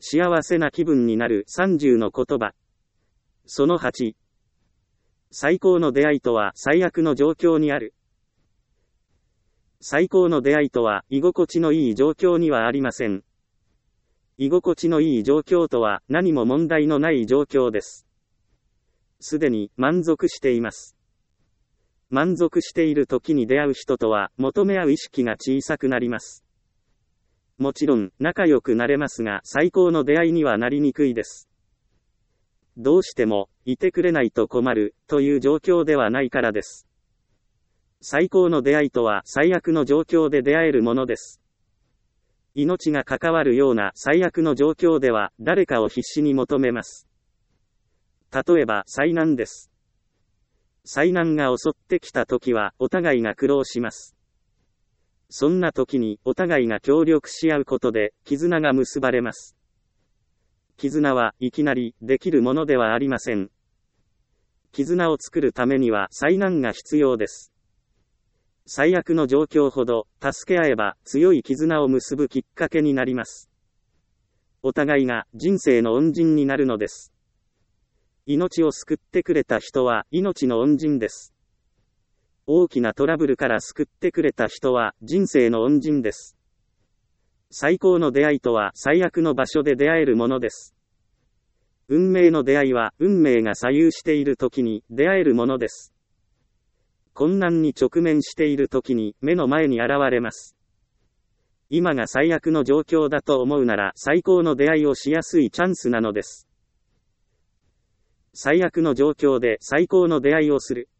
幸せな気分になる30の言葉。その8。最高の出会いとは最悪の状況にある。最高の出会いとは居心地のいい状況にはありません。居心地のいい状況とは何も問題のない状況です。すでに満足しています。満足している時に出会う人とは求め合う意識が小さくなります。もちろん仲良くなれますが最高の出会いにはなりにくいです。どうしてもいてくれないと困るという状況ではないからです。最高の出会いとは最悪の状況で出会えるものです。命が関わるような最悪の状況では誰かを必死に求めます。例えば災難です。災難が襲ってきた時はお互いが苦労します。そんな時にお互いが協力し合うことで絆が結ばれます。絆はいきなりできるものではありません。絆を作るためには災難が必要です。最悪の状況ほど助け合えば強い絆を結ぶきっかけになります。お互いが人生の恩人になるのです。命を救ってくれた人は命の恩人です。大きなトラブルから救ってくれた人は人生の恩人です。最高の出会いとは最悪の場所で出会えるものです。運命の出会いは運命が左右している時に出会えるものです。困難に直面している時に目の前に現れます。今が最悪の状況だと思うなら最高の出会いをしやすいチャンスなのです。最悪の状況で最高の出会いをする。